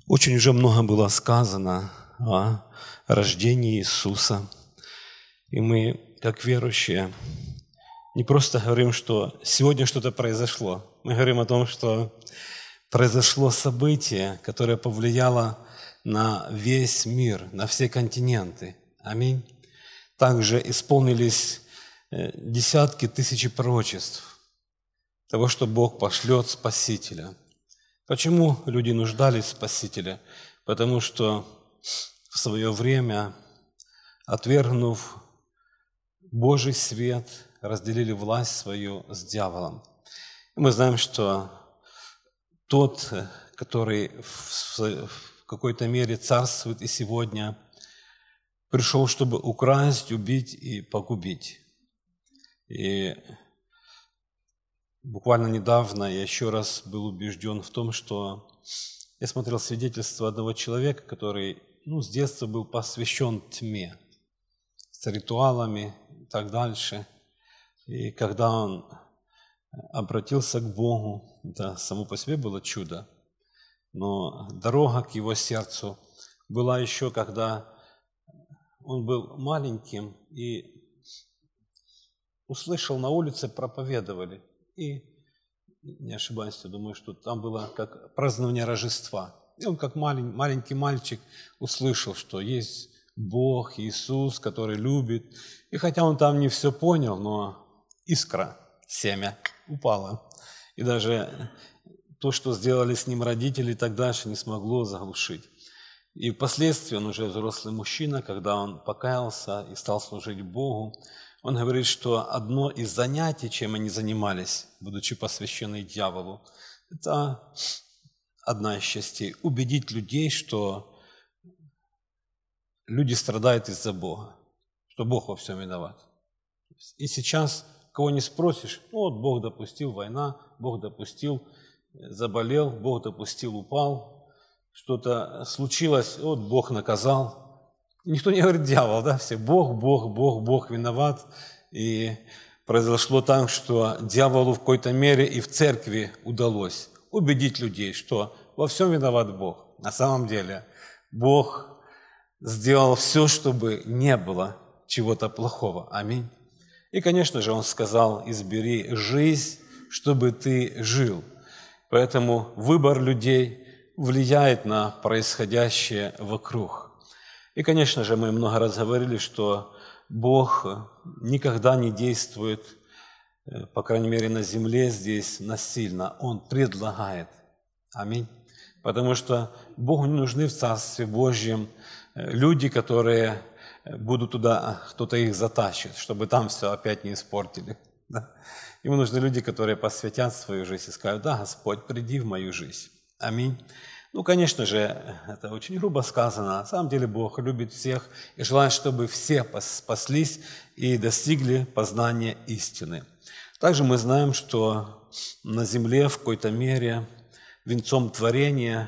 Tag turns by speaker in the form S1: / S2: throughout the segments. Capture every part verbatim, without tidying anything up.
S1: Очень уже много было сказано о рождении Иисуса. И мы, как верующие, не просто говорим, что сегодня что-то произошло. Мы говорим о том, что произошло событие, которое повлияло на весь мир, на все континенты. Аминь. Также исполнились десятки тысяч пророчеств того, что Бог пошлет Спасителя. Почему люди нуждались в Спасителе? Потому что в свое время, отвергнув Божий свет, разделили власть свою с дьяволом. И мы знаем, что тот, который в какой-то мере царствует и сегодня, пришел, чтобы украсть, убить и погубить. И буквально недавно я еще раз был убежден в том, что я смотрел свидетельство одного человека, который ну, с детства был посвящен тьме, с ритуалами и так дальше. И когда он обратился к Богу, это само по себе было чудо, но дорога к его сердцу была еще, когда он был маленьким и услышал, на улице проповедовали. И, не ошибаюсь, я думаю, что там было как празднование Рождества. И он, как малень, маленький мальчик, услышал, что есть Бог, Иисус, который любит. И хотя он там не все понял, но искра, семя упала. И даже то, что сделали с ним родители, и так дальше, не смогло заглушить. И впоследствии он уже взрослый мужчина, когда он покаялся и стал служить Богу, он говорит, что одно из занятий, чем они занимались, будучи посвящены дьяволу, это одна из частей – убедить людей, что люди страдают из-за Бога, что Бог во всем виноват. И сейчас, кого не спросишь, ну вот Бог допустил война, Бог допустил, заболел, Бог допустил, упал, что-то случилось, вот Бог наказал. Никто не говорит дьявол, да, все Бог, Бог, Бог, Бог виноват. И произошло так, что дьяволу в какой-то мере и в церкви удалось убедить людей, что во всем виноват Бог. На самом деле Бог сделал все, чтобы не было чего-то плохого. Аминь. И, конечно же, Он сказал: избери жизнь, чтобы ты жил. Поэтому выбор людей влияет на происходящее вокруг. И, конечно же, мы много раз говорили, что Бог никогда не действует, по крайней мере, на земле здесь насильно. Он предлагает. Аминь. Потому что Богу не нужны в Царстве Божьем люди, которые будут туда, кто-то их затащит, чтобы там все опять не испортили. Да? Ему нужны люди, которые посвятят свою жизнь и скажут: да, Господь, приди в мою жизнь. Аминь. Ну, конечно же, это очень грубо сказано. На самом деле Бог любит всех и желает, чтобы все спаслись и достигли познания истины. Также мы знаем, что на земле в какой-то мере венцом творения,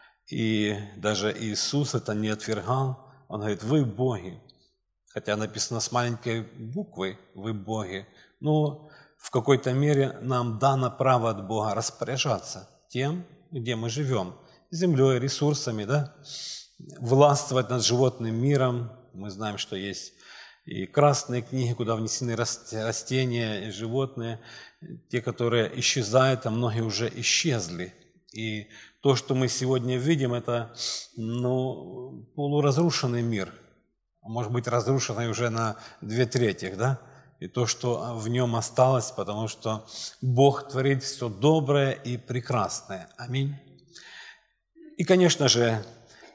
S1: и даже Иисус это не отвергал, Он говорит: вы боги. Хотя написано с маленькой буквы «вы боги», но в какой-то мере нам дано право от Бога распоряжаться тем, где мы живем. Землей, ресурсами, да, властвовать над животным миром. Мы знаем, что есть и красные книги, куда внесены растения и животные, те, которые исчезают, а многие уже исчезли. И то, что мы сегодня видим, это ну, полуразрушенный мир, может быть, разрушенный уже на две трети, да, и то, что в нем осталось, потому что Бог творит все доброе и прекрасное. Аминь. И, конечно же,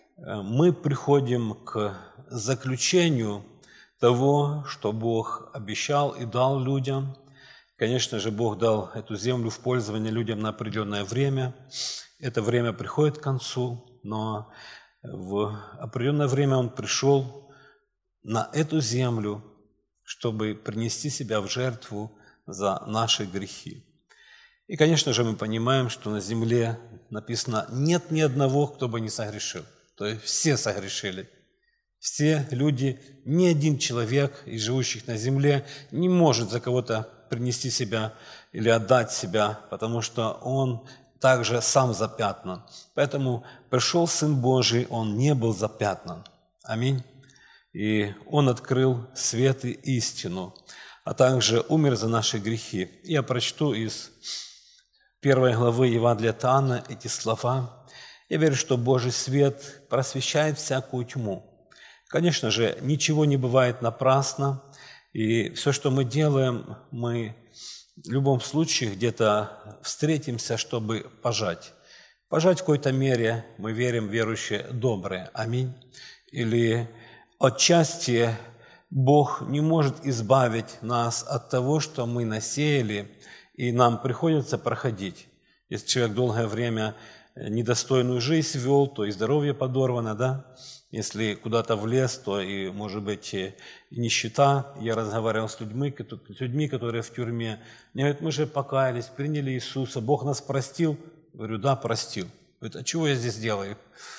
S1: мы приходим к заключению того, что Бог обещал и дал людям. Конечно же, Бог дал эту землю в пользование людям на определенное время. Это время приходит к концу, но в определенное время Он пришел на эту землю, чтобы принести себя в жертву за наши грехи. И, конечно же, мы понимаем, что на земле написано: нет ни одного, кто бы не согрешил. То есть все согрешили. Все люди, ни один человек из живущих на земле не может за кого-то принести себя или отдать себя, потому что он также сам запятнан. Поэтому пришел Сын Божий, Он не был запятнан. Аминь. И Он открыл свет и истину, а также умер за наши грехи. Я прочту из первой главы Евангелия от Иоанна эти слова. Я верю, что Божий свет просвещает всякую тьму. Конечно же, ничего не бывает напрасно, и все, что мы делаем, мы в любом случае где-то встретимся, чтобы пожать. Пожать в какой-то мере, мы верим, верующие, добрые. Аминь. Или отчасти Бог не может избавить нас от того, что мы насеяли, и нам приходится проходить. Если человек долгое время недостойную жизнь вел, то и здоровье подорвано, да? Если куда-то влез, то и, может быть, и нищета. Я разговаривал с людьми, с людьми, которые в тюрьме. Они говорят, мы же покаялись, приняли Иисуса, Бог нас простил. Говорю, да, простил. Говорит, а чего я здесь делаю?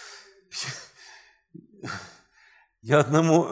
S1: Я одному,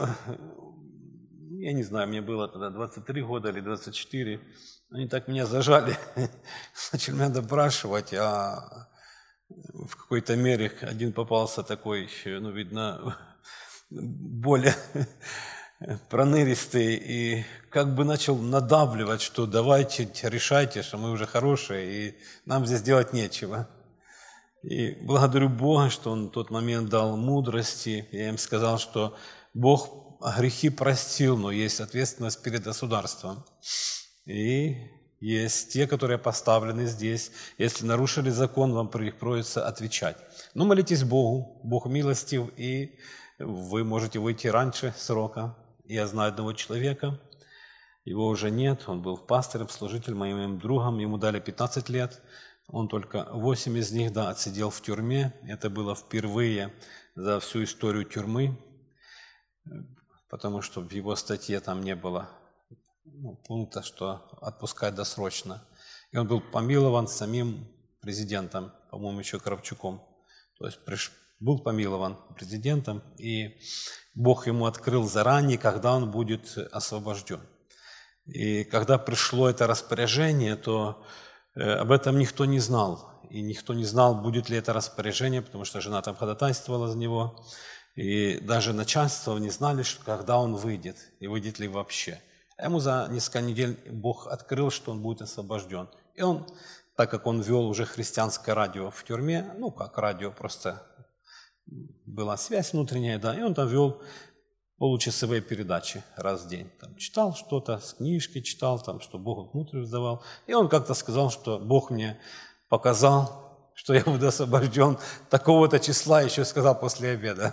S1: я не знаю, мне было тогда двадцать три года или двадцать четыре, они так меня зажали, начали меня допрашивать, а в какой-то мере один попался такой, ну, видно, более проныристый, и как бы начал надавливать, что давайте, решайте, что мы уже хорошие, и нам здесь делать нечего. И благодарю Бога, что Он в тот момент дал мудрости. Я им сказал, что Бог грехи простил, но есть ответственность перед государством. И есть те, которые поставлены здесь. Если нарушили закон, вам приходится отвечать. Но молитесь Богу, Бог милостив, и вы можете выйти раньше срока. Я знаю одного человека, его уже нет, он был пастором, служителем, моим другом, ему дали пятнадцать лет. Он только восемь из них, да, отсидел в тюрьме. Это было впервые за всю историю тюрьмы, потому что в его статье там не было, ну, пункта, что отпускать досрочно. И он был помилован самим президентом, по-моему, еще Кравчуком. То есть приш... был помилован президентом, и Бог ему открыл заранее, когда он будет освобожден. И когда пришло это распоряжение, то об этом никто не знал, и никто не знал, будет ли это распоряжение, потому что жена там ходатайствовала за него, и даже начальство не знали, что, когда он выйдет, и выйдет ли вообще. А ему за несколько недель Бог открыл, что он будет освобожден. И он, так как он вел уже христианское радио в тюрьме, ну как радио, просто была связь внутренняя, да, и он там вел получасовые передачи раз в день. Там читал что-то, с книжки читал, там, что Бог внутрь давал. И он как-то сказал, что Бог мне показал, что я буду освобожден такого-то числа, еще сказал после обеда.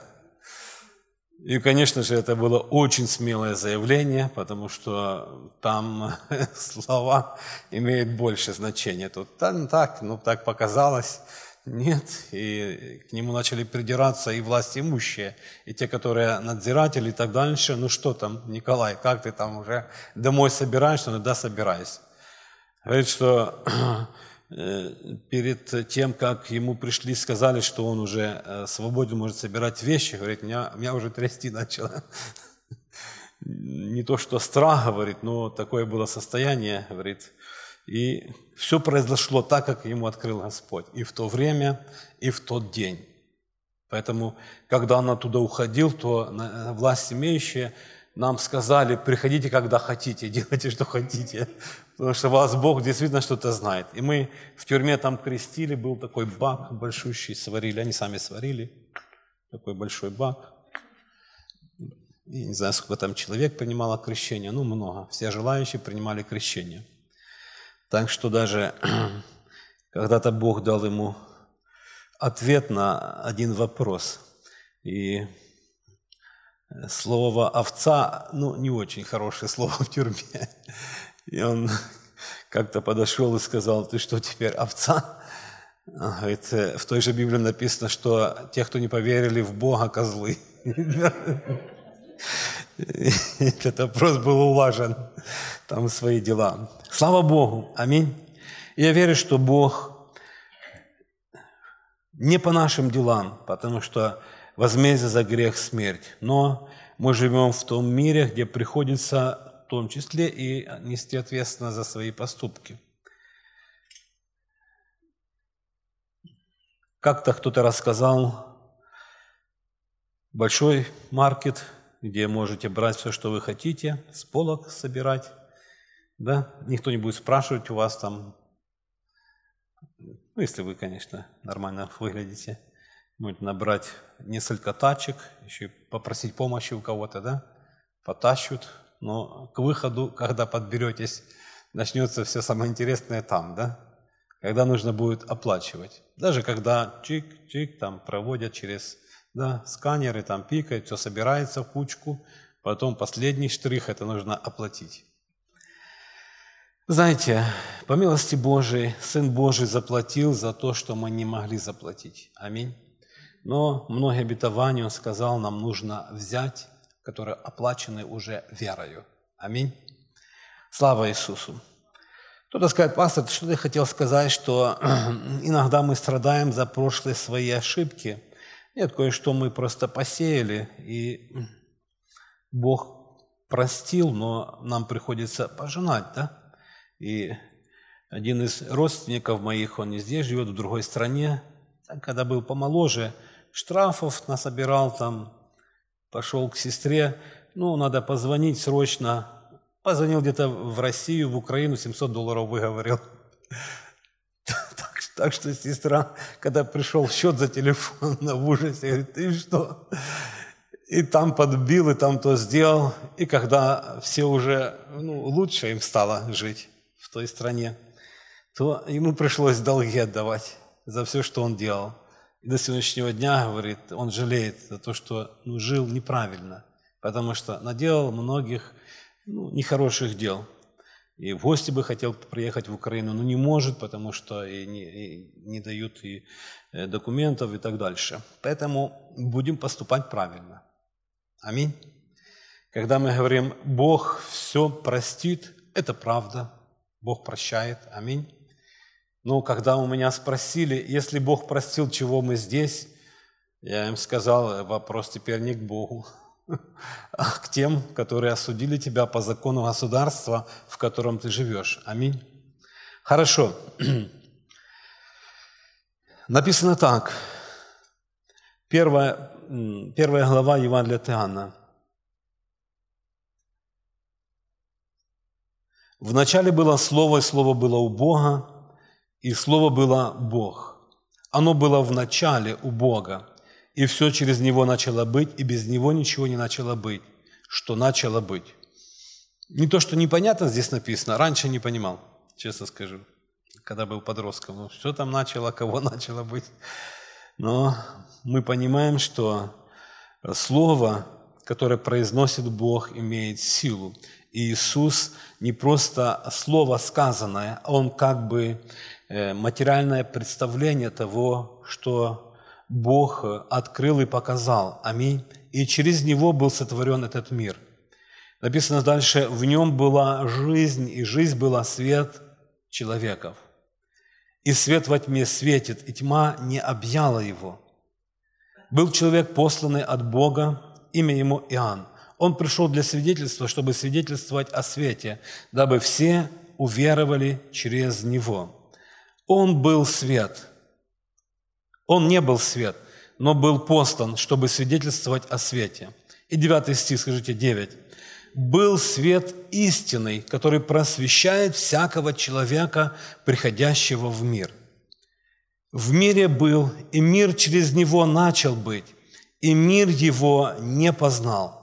S1: И, конечно же, это было очень смелое заявление, потому что там слова имеют больше значения. Тут так, так, ну так показалось. Нет, и к нему начали придираться и власть имущие, и те, которые надзиратели и так дальше. Ну что там, Николай, как ты там уже домой собираешься? Ну да, собираюсь. Говорит, что перед тем, как ему пришли, сказали, что он уже свободен, может собирать вещи, говорит, меня, меня уже трясти начало. Не то, что страх, говорит, но такое было состояние, говорит. И все произошло так, как ему открыл Господь. И в то время, и в тот день. Поэтому, когда он оттуда уходил, то власть имеющие нам сказали, приходите, когда хотите, делайте, что хотите. Потому что вас Бог действительно что-то знает. И мы в тюрьме там крестили, был такой бак большущий, сварили. Они сами сварили. Такой большой бак. Я не знаю, сколько там человек принимало крещение. Ну, много. Все желающие принимали крещение. Так что даже когда-то Бог дал ему ответ на один вопрос. И слово «овца», ну, не очень хорошее слово в тюрьме. И он как-то подошел и сказал, ты что, теперь овца? Говорит, в той же Библии написано, что те, кто не поверили в Бога, козлы. Этот вопрос был улажен, там свои дела. Слава Богу, аминь. Я верю, что Бог не по нашим делам, потому что возмездие за грех – смерть, но мы живем в том мире, где приходится в том числе и нести ответственность за свои поступки. Как-то кто-то рассказал, большой маркет, где можете брать все, что вы хотите, с полок собирать, да, никто не будет спрашивать у вас там, ну, если вы, конечно, нормально выглядите, можете набрать несколько тачек, еще и попросить помощи у кого-то, да, потащут, но к выходу, когда подберетесь, начнется все самое интересное там, да, когда нужно будет оплачивать. Даже когда чик-чик там проводят через, да, сканеры, там пикают, все собирается в кучку, потом последний штрих, это нужно оплатить. Знаете, по милости Божией, Сын Божий заплатил за то, что мы не могли заплатить. Аминь. Но многие обетования Он сказал, нам нужно взять, которые оплачены уже верою. Аминь. Слава Иисусу. Кто-то скажет, пастор, что ты хотел сказать, что иногда мы страдаем за прошлые свои ошибки. Нет, кое-что мы просто посеяли, и Бог простил, но нам приходится пожинать, да? И один из родственников моих, он не здесь живет, в другой стране, когда был помоложе, штрафов насобирал там, пошел к сестре, ну, надо позвонить срочно. Позвонил где-то в Россию, в Украину, семьсот долларов выговорил. Так, так что сестра, когда пришел счет за телефон, в ужасе, говорит, ты что? И там подбил, и там то сделал. И когда все уже, ну, лучше им стало жить в той стране, то ему пришлось долги отдавать за все, что он делал. И до сегодняшнего дня, говорит, он жалеет за то, что, ну, жил неправильно, потому что наделал многих, ну, нехороших дел. И в гости бы хотел приехать в Украину, но не может, потому что и не, и не дают и документов и так дальше. Поэтому будем поступать правильно. Аминь. Когда мы говорим, Бог все простит, это правда. Бог прощает. Аминь. Но когда у меня спросили, если Бог простил, чего мы здесь, я им сказал, вопрос теперь не к Богу, а к тем, которые осудили тебя по закону государства, в котором ты живешь. Аминь. Хорошо. Написано так. Первая, первая глава Евангелия от Иоанна. «Вначале было Слово, и Слово было у Бога, и Слово было Бог. Оно было в начале у Бога, и все через Него начало быть, и без Него ничего не начало быть, что начало быть». Не то, что непонятно здесь написано, раньше не понимал, честно скажу, когда был подростком. Ну, что там начало, кого начало быть. Но мы понимаем, что Слово, которое произносит Бог, имеет силу. И Иисус не просто слово сказанное, а Он как бы материальное представление того, что Бог открыл и показал. Аминь. И через Него был сотворен этот мир. Написано дальше, в Нем была жизнь, и жизнь была свет человеков. И свет во тьме светит, и тьма не объяла его. Был человек, посланный от Бога, имя ему Иоанн. Он пришел для свидетельства, чтобы свидетельствовать о свете, дабы все уверовали через него. Он был свет. Он не был свет, но был послан, чтобы свидетельствовать о свете. И девятый стих, скажите, девять. «Был свет истинный, который просвещает всякого человека, приходящего в мир. В мире был, и мир через него начал быть, и мир его не познал».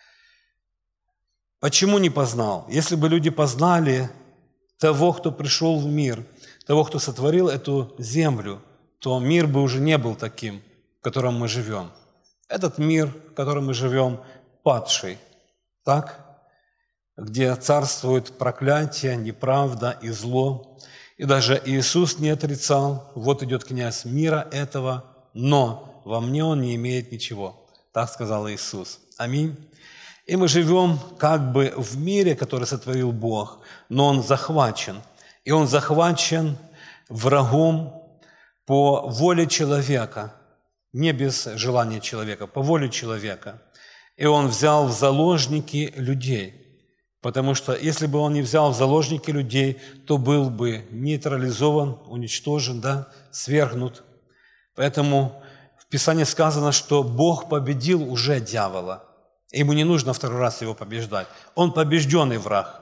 S1: Почему не познал? Если бы люди познали того, кто пришел в мир, того, кто сотворил эту землю, то мир бы уже не был таким, в котором мы живем. Этот мир, в котором мы живем, падший, так? Где царствует проклятие, неправда и зло. И даже Иисус не отрицал, вот идет князь мира этого, но во мне он не имеет ничего. Так сказал Иисус. Аминь. И мы живем как бы в мире, который сотворил Бог, но он захвачен. И он захвачен врагом по воле человека, не без желания человека, по воле человека. И он взял в заложники людей, потому что если бы он не взял в заложники людей, то был бы нейтрализован, уничтожен, да, свергнут. Поэтому в Писании сказано, что Бог победил уже дьявола. Ему не нужно второй раз его побеждать. Он побежденный враг.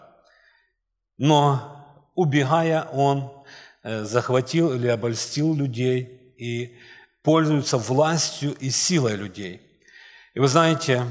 S1: Но убегая, он захватил или обольстил людей и пользуется властью и силой людей. И вы знаете,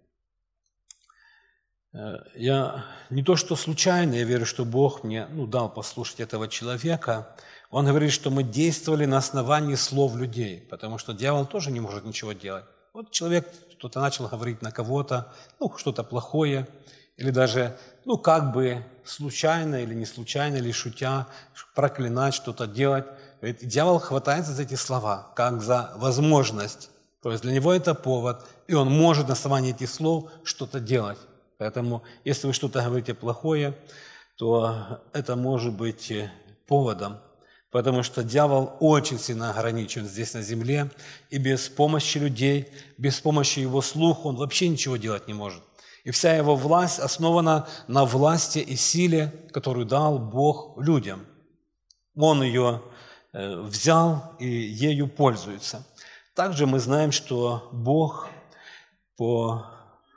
S1: я не то что случайно, я верю, что Бог мне ну, дал послушать этого человека. Он говорит, что мы действовали на основании слов людей, потому что дьявол тоже не может ничего делать. Вот человек что-то начал говорить на кого-то, ну, что-то плохое, или даже, ну, как бы случайно или не случайно, или шутя, проклинать, что-то делать. Говорит, дьявол хватается за эти слова, как за возможность. То есть для него это повод, и он может на основании этих слов что-то делать. Поэтому, если вы что-то говорите плохое, то это может быть поводом, потому что дьявол очень сильно ограничен здесь на земле, и без помощи людей, без помощи его слуха он вообще ничего делать не может. И вся его власть основана на власти и силе, которую дал Бог людям. Он ее взял и ею пользуется. Также мы знаем, что Бог по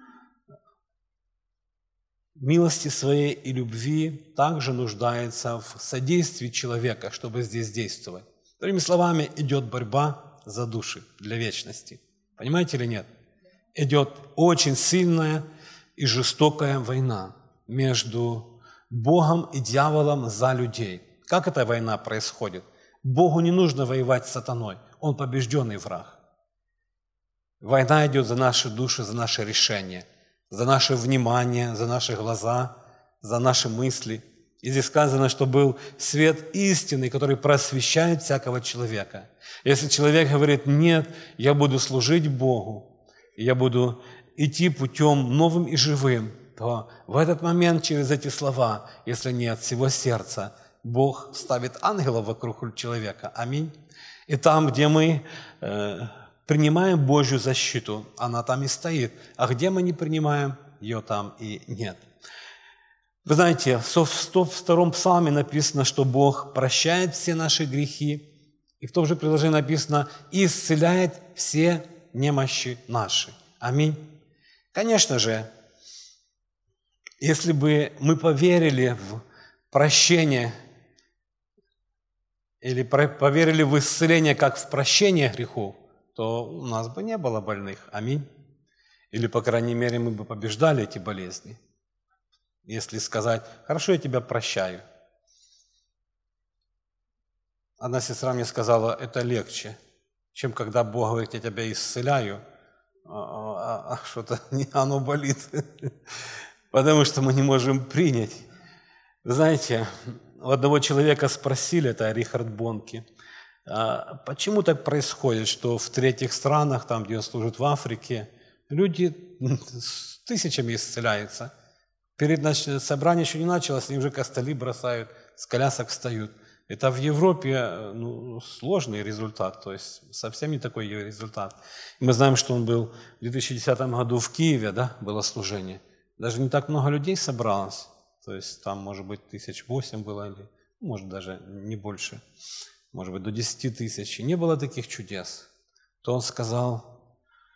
S1: милости своей и любви также нуждается в содействии человека, чтобы здесь действовать. Другими словами, идет борьба за души для вечности. Понимаете или нет? Идет очень сильная и жестокая война между Богом и дьяволом за людей. Как эта война происходит? Богу не нужно воевать с сатаной, он побежденный враг. Война идет за наши души, за наши решения, за наше внимание, за наши глаза, за наши мысли. И здесь сказано, что был свет истины, который просвещает всякого человека. Если человек говорит, нет, я буду служить Богу, я буду идти путем новым и живым, то в этот момент через эти слова, если нет всего сердца, Бог ставит ангелов вокруг человека. Аминь. И там, где мы э, принимаем Божью защиту, она там и стоит. А где мы не принимаем, ее там и нет. Вы знаете, в сто втором псалме написано, что Бог прощает все наши грехи. И в том же предложении написано, и исцеляет все немощи наши. Аминь. Конечно же, если бы мы поверили в прощение или поверили в исцеление, как в прощение грехов, то у нас бы не было больных. Аминь. Или, по крайней мере, мы бы побеждали эти болезни. Если сказать, хорошо, я тебя прощаю. Одна сестра мне сказала, это легче, чем когда Бог говорит, я тебя исцеляю, а, а, а что-то оно болит. Потому что мы не можем принять. Вы знаете, у одного человека спросили, это Рихард Бонке, а почему так происходит, что в третьих странах, там, где он служит в Африке, люди с тысячами исцеляются. Перед собранием еще не началось, они уже костыли бросают, с колясок встают. Это в Европе ну, сложный результат, то есть совсем не такой результат. И мы знаем, что он был в две тысячи десятом году в Киеве, да, было служение. Даже не так много людей собралось, то есть там, может быть, тысяч восемь было, или, может, даже не больше, может быть, до десяти тысяч. И не было таких чудес. То он сказал,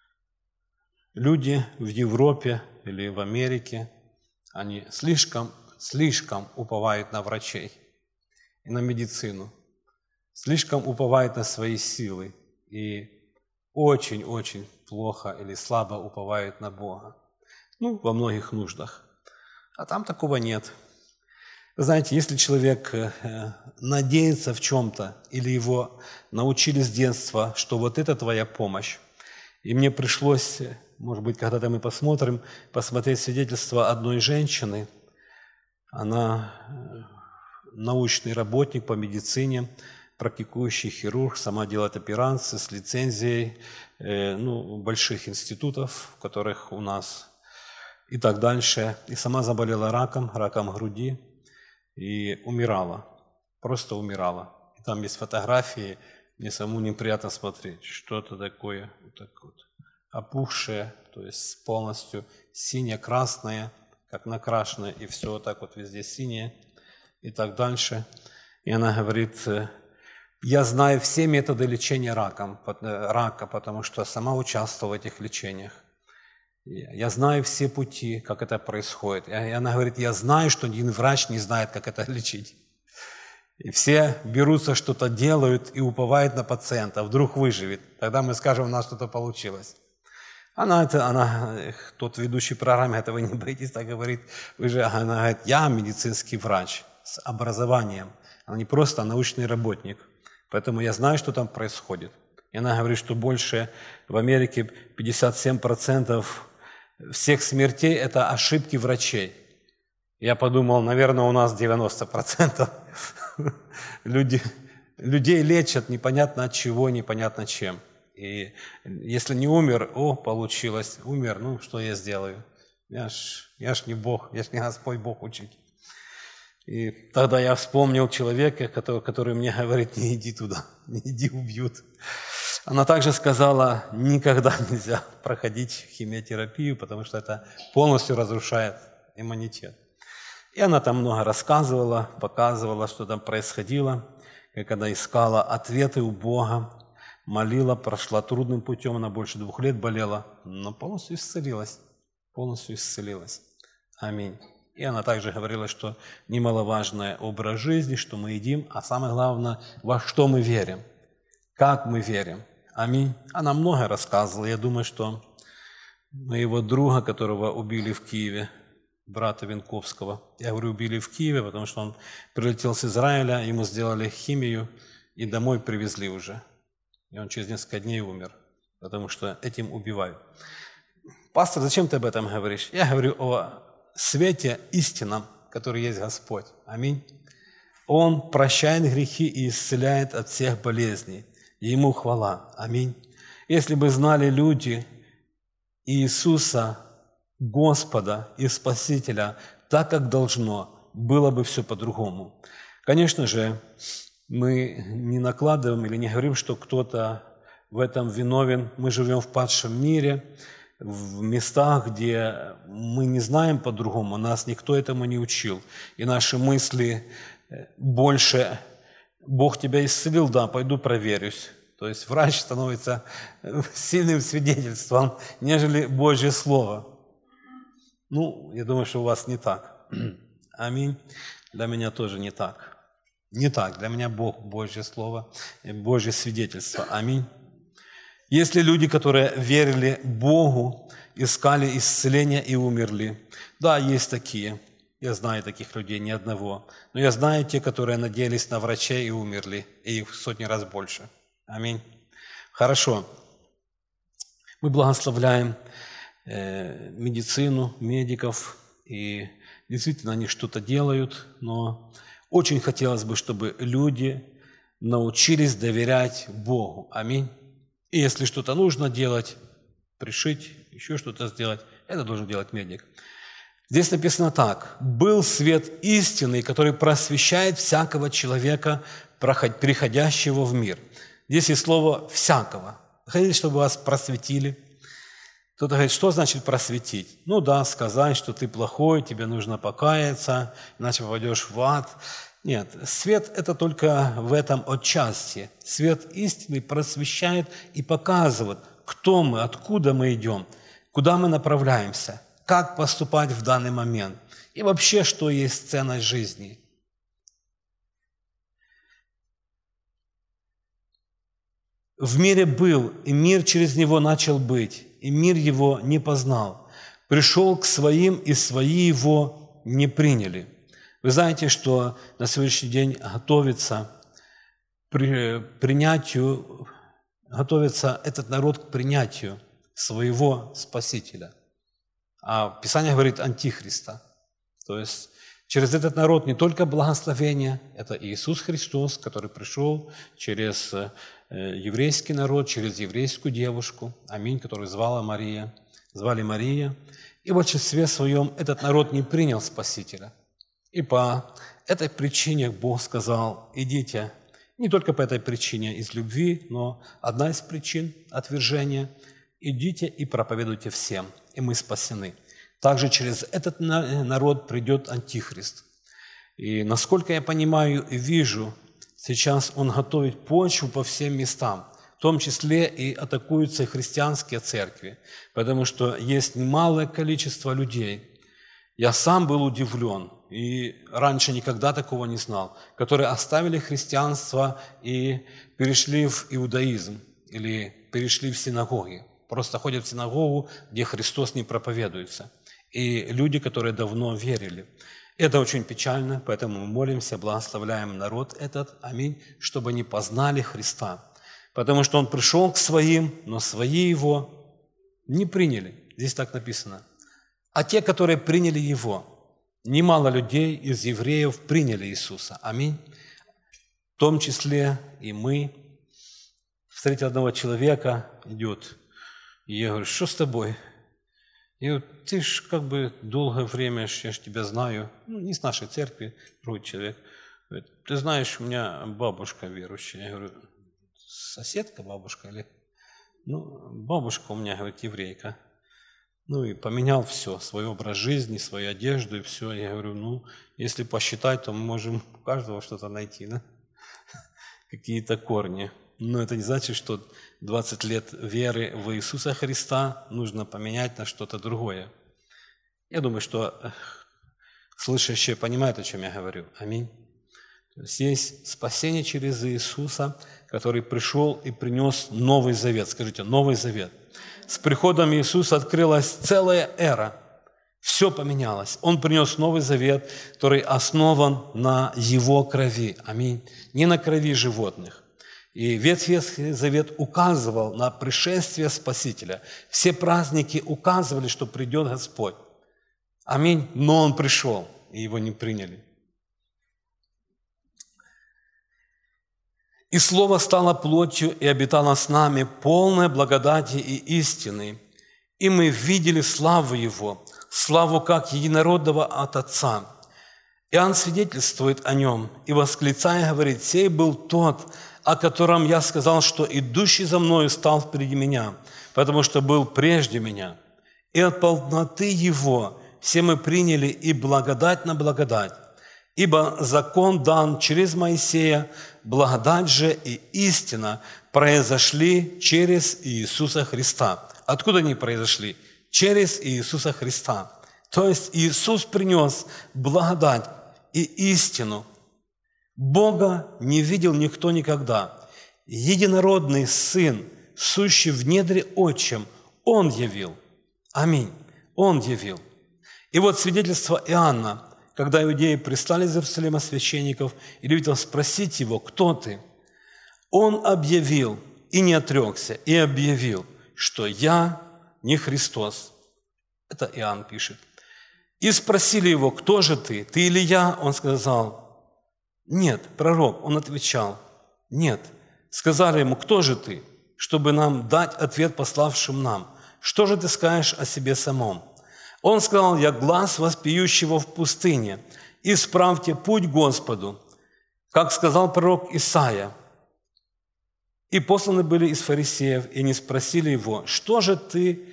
S1: люди в Европе или в Америке, они слишком, слишком уповают на врачей и на медицину, слишком уповают на свои силы и очень-очень плохо или слабо уповают на Бога. Ну, во многих нуждах. А там такого нет. Вы знаете, если человек надеется в чем-то, или его научили с детства, что вот это твоя помощь, и мне пришлось, может быть, когда-то мы посмотрим, посмотреть свидетельство одной женщины, она научный работник по медицине, практикующий хирург, сама делает операции с лицензией ну, больших институтов, в которых у нас и так дальше. И сама заболела раком, раком груди, и умирала, просто умирала. И там есть фотографии, мне самому неприятно смотреть, что-то такое, вот так вот, опухшее, то есть полностью синее-красное, как накрашенное, и все вот так вот везде синее, и так дальше. И она говорит, Я знаю все методы лечения раком, рака, потому что сама участвовала в этих лечениях. Я знаю все пути, как это происходит. И она говорит, я знаю, что ни один врач не знает, как это лечить. И все берутся, что-то делают и уповают на пациента, вдруг выживет. Тогда мы скажем, у нас что-то получилось. Она, это, она, тот ведущий программы, это вы не боитесь, так говорит. Вы же, она говорит, я медицинский врач с образованием. Она не просто научный работник. Поэтому я знаю, что там происходит. И она говорит, что больше в Америке пятьдесят семь процентов всех смертей – это ошибки врачей. Я подумал, наверное, у нас девяносто процентов Люди, людей лечат непонятно от чего, непонятно чем. И если не умер, о, получилось, умер, ну, что я сделаю? Я ж, я ж не Бог, я ж не Господь Бог учить. И тогда я вспомнил человека, который, который мне говорит, не иди туда, не иди, убьют. Она также сказала, никогда нельзя проходить химиотерапию, потому что это полностью разрушает иммунитет. И она там много рассказывала, показывала, что там происходило, как она искала ответы у Бога, молила, прошла трудным путем, она больше двух лет болела, но полностью исцелилась, полностью исцелилась. Аминь. И она также говорила, что немаловажный образ жизни, что мы едим, а самое главное, во что мы верим, как мы верим. Аминь. Она много рассказывала. Я думаю, что моего друга, которого убили в Киеве, брата Венковского, я говорю, убили в Киеве, потому что он прилетел с Израиля, ему сделали химию и домой привезли уже. И он через несколько дней умер, потому что этим убивают. Пастор, зачем ты об этом говоришь? Я говорю о свете истинном, который есть Господь. Аминь. Он прощает грехи и исцеляет от всех болезней. И Ему хвала. Аминь. Если бы знали люди Иисуса, Господа и Спасителя так, как должно, было бы все по-другому. Конечно же, мы не накладываем или не говорим, что кто-то в этом виновен. Мы живем в падшем мире, в местах, где мы не знаем по-другому, нас никто этому не учил. И наши мысли больше «Бог тебя исцелил, да, пойду проверюсь». То есть врач становится сильным свидетельством, нежели Божье Слово. Ну, я думаю, что у вас не так. Аминь. Для меня тоже не так. Не так. Для меня Бог, Божье Слово, Божье свидетельство. Аминь. Есть ли люди, которые верили Богу, искали исцеления и умерли? Да, есть такие. Я знаю таких людей, ни одного. Но я знаю те, которые надеялись на врачей и умерли. И их в сотни раз больше. Аминь. Хорошо. Мы благословляем э, медицину, медиков. И действительно они что-то делают. Но очень хотелось бы, чтобы люди научились доверять Богу. Аминь. И если что-то нужно делать, пришить, еще что-то сделать, это должен делать медик. Здесь написано так. «Был свет истинный, который просвещает всякого человека, приходящего в мир». Здесь есть слово «всякого». Хотите, чтобы вас просветили? Кто-то говорит, что значит просветить? Ну да, сказать, что ты плохой, тебе нужно покаяться, иначе попадешь в ад. Нет, свет – это только в этом отчасти. Свет истины просвещает и показывает, кто мы, откуда мы идем, куда мы направляемся, как поступать в данный момент и вообще, что есть ценность жизни. В мире был, и мир через него начал быть, и мир его не познал. Пришел к своим, и свои его не приняли. Вы знаете, что на сегодняшний день готовится при принятию, готовится этот народ к принятию своего Спасителя. А Писание говорит Антихриста. То есть через этот народ не только благословение, это Иисус Христос, который пришел через еврейский народ, через еврейскую девушку, аминь, которую звала Мария, звали Мария. И в большинстве своем этот народ не принял Спасителя. И по этой причине Бог сказал, идите, не только по этой причине из любви, но одна из причин отвержения, идите и проповедуйте всем, и мы спасены. Также через этот народ придет Антихрист. И насколько я понимаю и вижу, Сейчас он готовит почву по всем местам, в том числе и атакуются христианские церкви, потому что есть немалое количество людей. Я сам был удивлен, и раньше никогда такого не знал, которые оставили христианство и перешли в иудаизм или перешли в синагоги. Просто ходят в синагогу, где Христос не проповедуется. И люди, которые давно верили. Это очень печально, поэтому мы молимся, благословляем народ этот, аминь, чтобы они познали Христа. Потому что Он пришел к своим, но свои Его не приняли. Здесь так написано. А те, которые приняли Его, немало людей из евреев приняли Иисуса. Аминь. В том числе и мы. Встретил одного человека, идет, и я говорю, что с тобой? И вот, ты ж как бы долгое время, я ж тебя знаю, ну, не с нашей церкви, другой человек. Говорит, ты знаешь, у меня бабушка верующая. Я говорю, соседка бабушка или? Ну, бабушка у меня, говорит, еврейка. Ну и поменял все, свой образ жизни, свою одежду и все. Я говорю, ну, если посчитать, то мы можем у каждого что-то найти, да? Какие-то корни. Но это не значит, что двадцать лет веры в Иисуса Христа нужно поменять на что-то другое. Я думаю, что слышащие понимают, о чем я говорю. Аминь. То есть есть спасение через Иисуса, который пришел и принес Новый Завет. Скажите, Новый Завет. С приходом Иисуса открылась целая эра. Все поменялось. Он принес Новый Завет, который основан на Его крови. Аминь. Не на крови животных. И Ветхий Завет указывал на пришествие Спасителя. Все праздники указывали, что придет Господь. Аминь. Но Он пришел, и Его не приняли. «И Слово стало плотью и обитало с нами, полное благодати и истины. И мы видели славу Его, славу как единородного от Отца. Иоанн свидетельствует о Нем и, восклицая, говорит, «Сей был тот, о котором я сказал, что идущий за мною стал впереди меня, потому что был прежде меня. И от полноты Его все мы приняли и благодать на благодать. Ибо закон дан через Моисея, благодать же и истина произошли через Иисуса Христа». Откуда они произошли? Через Иисуса Христа. То есть Иисус принес благодать и истину. Бога не видел никто никогда. Единородный Сын, сущий в недре Отчим, Он явил. Аминь. Он явил. И вот свидетельство Иоанна, когда иудеи прислали из Иерусалима священников и левитов спросить его, кто ты? Он объявил и не отрекся, и объявил, что я не Христос. Это Иоанн пишет. И спросили его, кто же ты? Ты или я? Он сказал, нет, пророк. Он отвечал, нет. Сказали ему, кто же ты? Чтобы нам дать ответ пославшим нам. Что же ты скажешь о себе самом? Он сказал, я глас вопиющего в пустыне. Исправьте путь Господу, как сказал пророк Исаия. И посланы были из фарисеев, и не спросили его, что же ты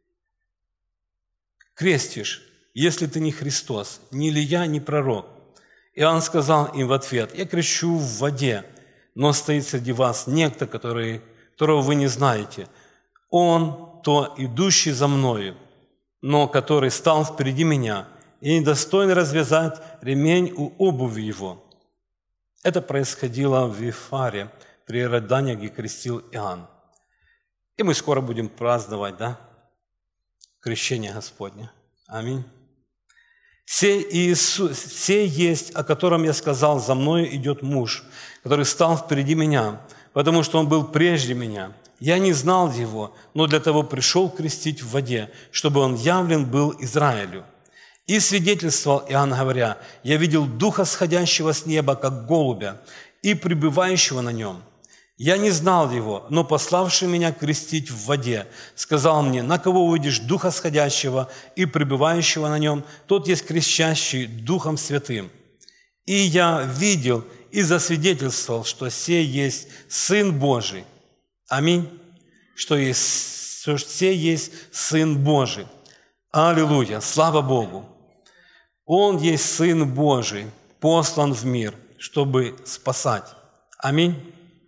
S1: крестишь, если ты не Христос, ни Илия, ни пророк? Иоанн сказал им в ответ, я крещу в воде, но стоит среди вас некто, который, которого вы не знаете. Он, то идущий за мною, но который стал впереди меня, и недостоин развязать ремень у обуви его. Это происходило в Вифаре, при Иордане, где крестил Иоанн. И мы скоро будем праздновать, да, крещение Господне. Аминь. «Сей Иисус, сей есть, о котором я сказал, за мною идет муж, который стал впереди меня, потому что он был прежде меня. Я не знал его, но для того пришел крестить в воде, чтобы он явлен был Израилю. И свидетельствовал Иоанн, говоря, я видел Духа, сходящего с неба, как голубя, и пребывающего на нем. Я не знал его, но пославший меня крестить в воде, сказал мне, на кого увидишь Духа сходящего и пребывающего на нем, тот есть крещащий Духом Святым. И я видел и засвидетельствовал, что сей есть Сын Божий. Аминь. Что, есть, что сей есть Сын Божий. Аллилуйя. Слава Богу. Он есть Сын Божий, послан в мир, чтобы спасать. Аминь.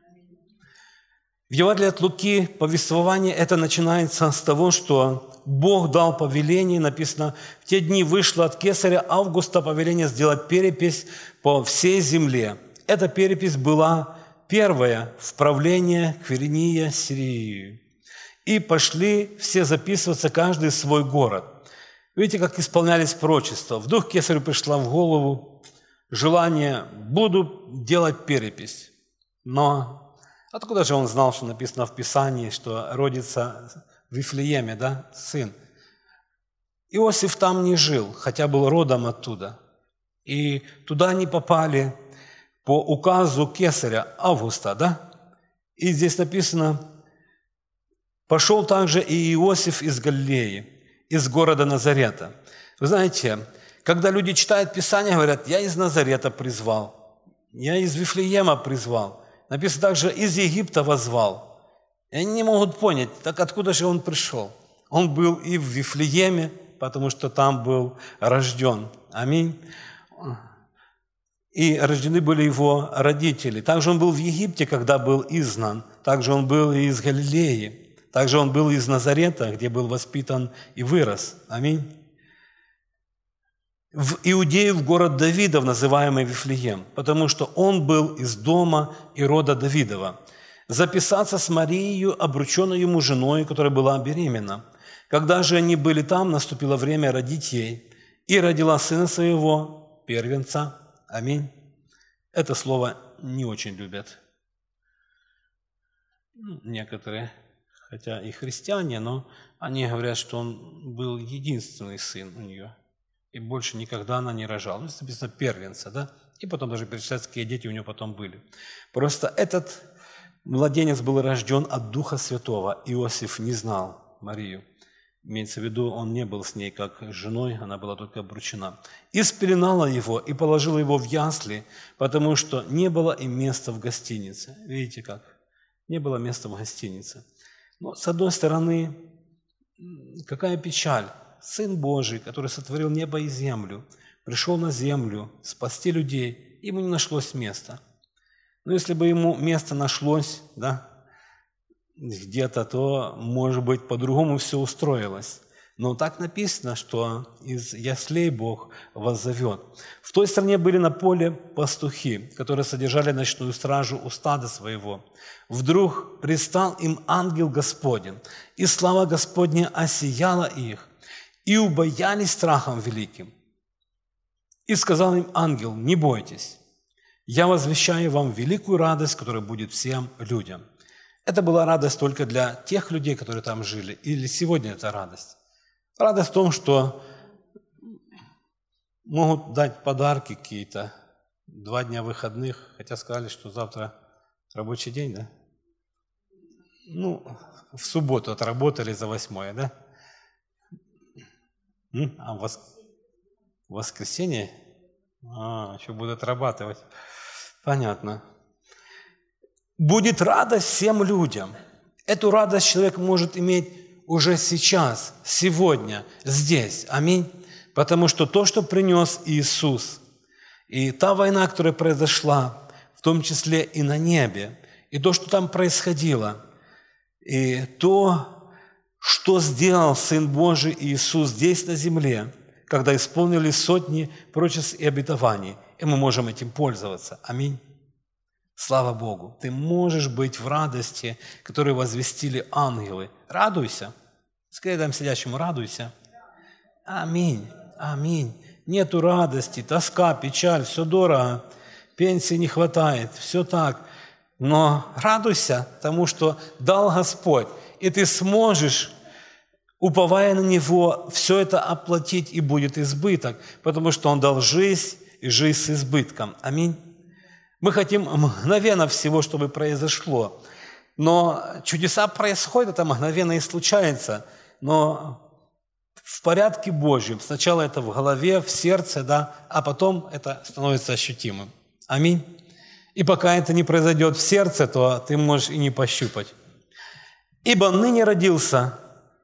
S1: В Евангелии от Луки повествование это начинается с того, что Бог дал повеление, написано, в те дни вышло от кесаря Августа повеление сделать перепись по всей земле. Эта перепись была первая в правлении Квиринии Сирии. И пошли все записываться, каждый в свой город. Видите, как исполнялись пророчества. Вдруг кесарю пришла в голову желание, буду делать перепись. Но откуда же он знал, что написано в Писании, что родится в Вифлееме, да, сын? Иосиф там не жил, хотя был родом оттуда. И туда они попали по указу кесаря Августа, да? И здесь написано, пошел также и Иосиф из Галилеи, из города Назарета. Вы знаете, когда люди читают Писание, говорят, я из Назарета призвал, я из Вифлеема призвал. Написано также, из Египта воззвал. И они не могут понять, так откуда же он пришел? Он был и в Вифлееме, потому что там был рожден. Аминь. И рождены были его родители. Также он был в Египте, когда был изгнан. Также он был и из Галилеи. Также он был из Назарета, где был воспитан и вырос. Аминь. В Иудею, в город Давидов, называемый Вифлеем, потому что он был из дома и рода Давидова. Записаться с Марией, обрученной ему женой, которая была беременна. Когда же они были там, наступило время родить ей, и родила сына своего, первенца. Аминь. Это слово не очень любят некоторые, хотя и христиане, но они говорят, что он был единственный сын у нее. И больше никогда она не рожала. Ну, написано первенца, да? И потом даже перечисляется, какие дети у нее потом были. Просто этот младенец был рожден от Духа Святого. Иосиф не знал Марию. Имеется в виду, он не был с ней как с женой, она была только обручена. И спеленала его, и положила его в ясли, потому что не было им места в гостинице. Видите как? Не было места в гостинице. Но, с одной стороны, какая печаль. Сын Божий, который сотворил небо и землю, пришел на землю спасти людей, ему не нашлось места. Но если бы ему место нашлось, да, где-то, то, может быть, по-другому все устроилось. Но так написано, что из яслей Бог вас зовет. В той стране были на поле пастухи, которые содержали ночную стражу у стада своего. Вдруг предстал им ангел Господень, и слава Господня осияла их, и убоялись страхом великим. И сказал им ангел, не бойтесь, я возвещаю вам великую радость, которая будет всем людям. Это была радость только для тех людей, которые там жили, или сегодня это радость? Радость в том, что могут дать подарки какие-то, два дня выходных, хотя сказали, что завтра рабочий день, да? Ну, в субботу отработали за восьмое, да? А в вос... воскресенье? А, еще будут отрабатывать. Понятно. Будет радость всем людям. Эту радость человек может иметь уже сейчас, сегодня, здесь. Аминь. Потому что то, что принес Иисус, и та война, которая произошла, в том числе и на небе, и то, что там происходило, и то, что сделал Сын Божий Иисус здесь на земле, когда исполнили сотни пророчеств и обетований, и мы можем этим пользоваться. Аминь. Слава Богу. Ты можешь быть в радости, которую возвестили ангелы. Радуйся. Скажи там сидящему, радуйся. Аминь. Аминь. Нету радости, тоска, печаль, все дорого, пенсии не хватает, все так. Но радуйся тому, что дал Господь, и ты сможешь, уповая на Него, все это оплатить, и будет избыток, потому что Он дал жизнь, и жизнь с избытком. Аминь. Мы хотим мгновенно всего, чтобы произошло, но чудеса происходят, это мгновенно и случается, но в порядке Божьем. Сначала это в голове, в сердце, да, а потом это становится ощутимым. Аминь. И пока это не произойдет в сердце, то ты можешь и не пощупать. «Ибо ныне родился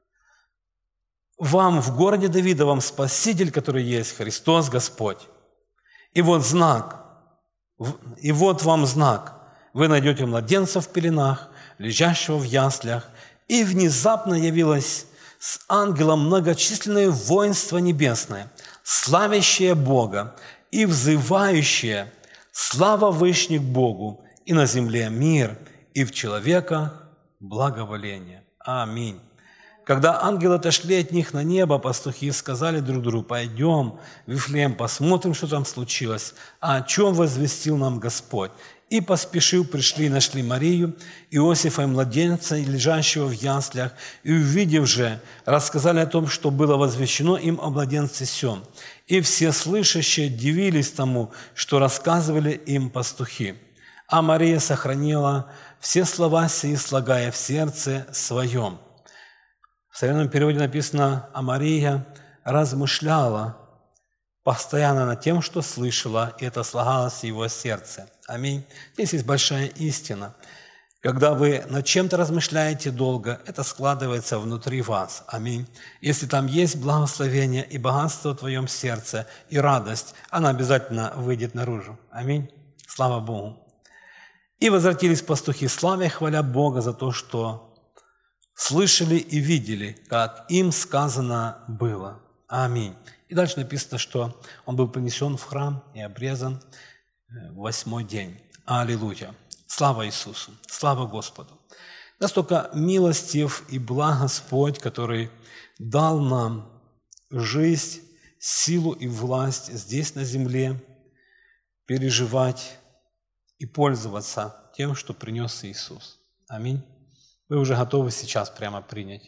S1: вам в городе Давидовом Спаситель, который есть Христос Господь. И вот знак, и вот вам знак. вы найдете младенца в пеленах, лежащего в яслях, и внезапно явилось с ангелом многочисленное воинство небесное, славящее Бога и взывающее: слава вышних Богу, и на земле мир, и в человеках благоволение. Аминь. Когда ангелы отошли от них на небо, пастухи сказали друг другу: пойдем в Вифлеем, посмотрим, что там случилось, а о чем возвестил нам Господь. И, поспешив, пришли и нашли Марию, Иосифа и младенца, лежащего в яслях, и, увидев же, рассказали о том, что было возвещено им о младенце сем. И все слышащие дивились тому, что рассказывали им пастухи. А Мария сохранила все слова сии, слагая в сердце своем. В современном переводе написано: а Мария размышляла постоянно над тем, что слышала, и это слагалось в его сердце. Аминь. Здесь есть большая истина. Когда вы над чем-то размышляете долго, это складывается внутри вас. Аминь. Если там есть благословение и богатство в твоем сердце, и радость, она обязательно выйдет наружу. Аминь. Слава Богу. И возвратились пастухи, славя и хваля Бога за то, что слышали и видели, как им сказано было. Аминь. И дальше написано, что он был принесен в храм и обрезан в восьмой день. Аллилуйя. Слава Иисусу. Слава Господу. Настолько милостив и благ Господь, который дал нам жизнь, силу и власть здесь на земле, переживать и пользоваться тем, что принес Иисус. Аминь. Вы уже готовы сейчас прямо принять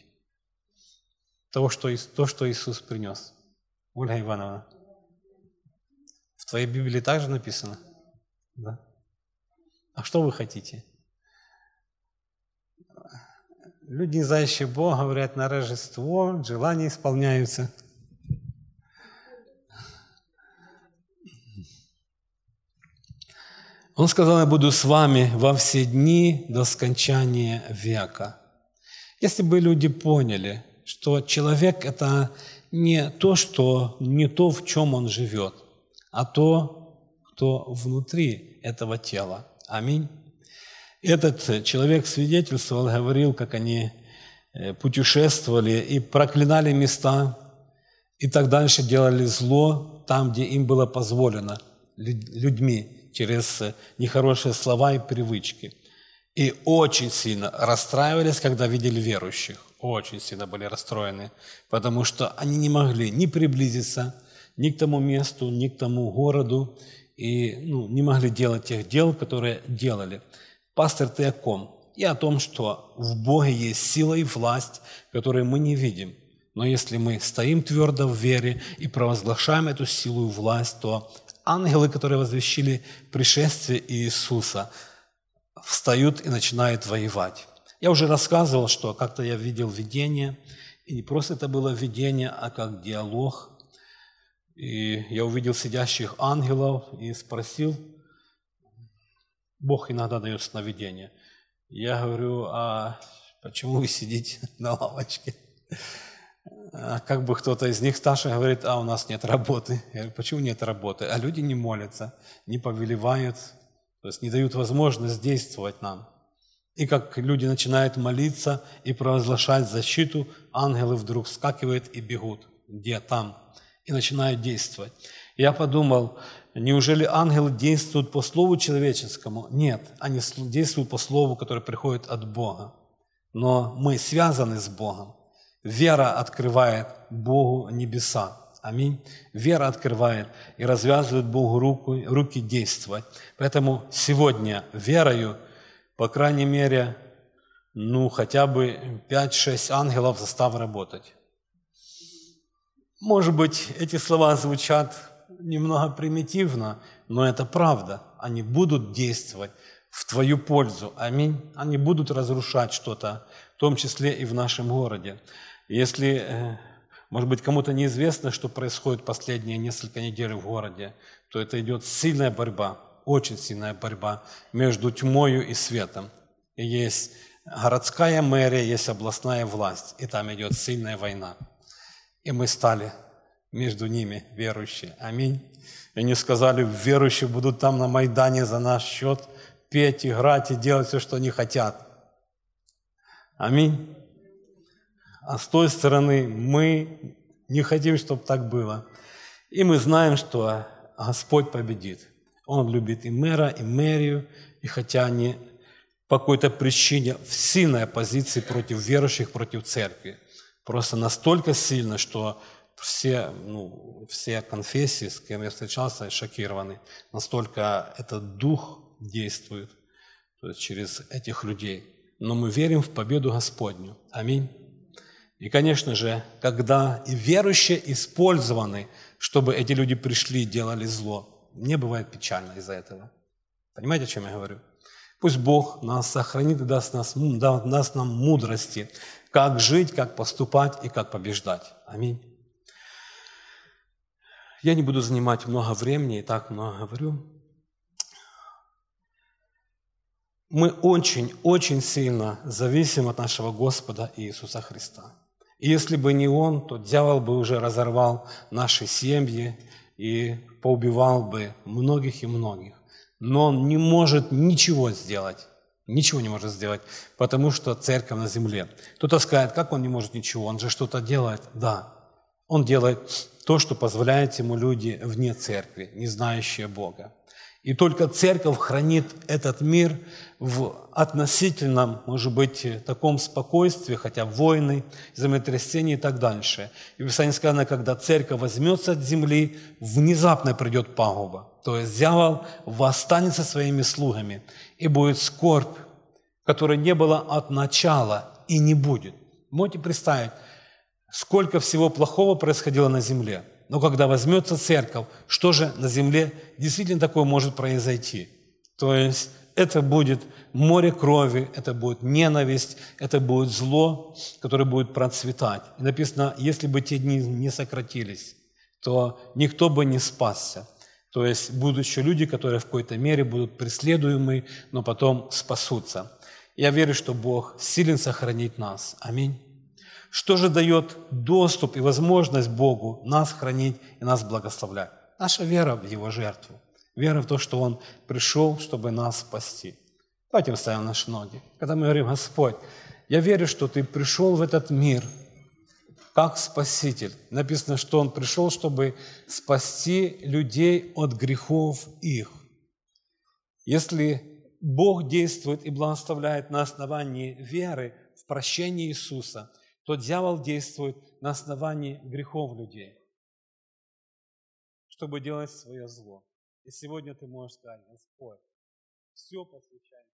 S1: то, что, то, что Иисус принес. Ольга Ивановна, в твоей Библии также написано? Да. А что вы хотите? Люди, не знающие Бога, говорят: на Рождество желания исполняются. Он сказал: я буду с вами во все дни до скончания века. Если бы люди поняли, что человек – это не то, что, не то, в чем он живет, а то, кто внутри этого тела. Аминь. Этот человек свидетельствовал, говорил, как они путешествовали и проклинали места, и так дальше делали зло там, где им было позволено людьми, через нехорошие слова и привычки. И очень сильно расстраивались, когда видели верующих. Очень сильно были расстроены, потому что они не могли ни приблизиться ни к тому месту, ни к тому городу, и ну, не могли делать тех дел, которые делали. Пастор, ты о ком? И о том, что в Боге есть сила и власть, которые мы не видим. Но если мы стоим твердо в вере и провозглашаем эту силу и власть, то ангелы, которые возвещили пришествие Иисуса, встают и начинают воевать. Я уже рассказывал, что как-то я видел видение, и не просто это было видение, а как диалог. И я увидел сидящих ангелов и спросил, Бог иногда дает сновидение. Я говорю: а почему вы сидите на лавочке? А как бы кто-то из них старший говорит: а у нас нет работы. Я говорю: почему нет работы? А люди не молятся, не повелевают, то есть не дают возможность действовать нам. И как люди начинают молиться и провозглашать защиту, ангелы вдруг вскакивают и бегут. Где? Там. И начинают действовать. Я подумал, неужели ангелы действуют по слову человеческому? Нет, они действуют по слову, которое приходит от Бога. Но мы связаны с Богом. Вера открывает Богу небеса. Аминь. Вера открывает и развязывает Богу руку, руки действовать. Поэтому сегодня верою, по крайней мере, ну, хотя бы пять-шесть ангелов застав работать. Может быть, эти слова звучат немного примитивно, но это правда. Они будут действовать в твою пользу. Аминь. Они будут разрушать что-то, в том числе и в нашем городе. Если, может быть, кому-то неизвестно, что происходит последние несколько недель в городе, то это идет сильная борьба, очень сильная борьба между тьмою и светом. И есть городская мэрия, есть областная власть, и там идет сильная война. И мы стали между ними верующие. Аминь. И они сказали: верующие будут там на Майдане за наш счет петь, играть и делать все, что они хотят. Аминь. А с той стороны мы не хотим, чтобы так было. И мы знаем, что Господь победит. Он любит и мэра, и мэрию, и хотя они по какой-то причине в сильной оппозиции против верующих, против церкви. Просто настолько сильно, что все, ну, все конфессии, с кем я встречался, шокированы. Настолько этот дух действует, то есть через этих людей. Но мы верим в победу Господню. Аминь. И, конечно же, когда и верующие использованы, чтобы эти люди пришли и делали зло, мне бывает печально из-за этого. Понимаете, о чем я говорю? Пусть Бог нас сохранит и даст, нас, даст нам мудрости, как жить, как поступать и как побеждать. Аминь. Я не буду занимать много времени, и так много говорю. Мы очень-очень сильно зависим от нашего Господа Иисуса Христа. И если бы не Он, то дьявол бы уже разорвал наши семьи и поубивал бы многих и многих. Но Он не может ничего сделать. Ничего не может сделать, потому что церковь на земле. Кто-то скажет, как Он не может ничего? Он же что-то делает. Да, Он делает то, что позволяет Ему люди вне церкви, не знающие Бога. И только церковь хранит этот мир в относительном, может быть, таком спокойствии, хотя войны, землетрясения и так дальше. И в Писании сказано, когда церковь возьмется от земли, внезапно придет пагуба. То есть дьявол восстанет со своими слугами, и будет скорбь, которой не было от начала и не будет. Можете представить, сколько всего плохого происходило на земле. Но когда возьмется церковь, что же на земле действительно такое может произойти? То есть это будет море крови, это будет ненависть, это будет зло, которое будет процветать. И написано, если бы те дни не сократились, то никто бы не спасся. То есть будут еще люди, которые в какой-то мере будут преследуемы, но потом спасутся. Я верю, что Бог силен сохранить нас. Аминь. Что же дает доступ и возможность Богу нас хранить и нас благословлять? Наша вера в Его жертву. Вера в то, что Он пришел, чтобы нас спасти. Давайте вставим наши ноги. Когда мы говорим, Господь, я верю, что Ты пришел в этот мир как Спаситель. Написано, что Он пришел, чтобы спасти людей от грехов их. Если Бог действует и благословляет на основании веры в прощение Иисуса, то дьявол действует на основании грехов людей, чтобы делать свое зло. И сегодня ты можешь сказать, Господь, все посвящай.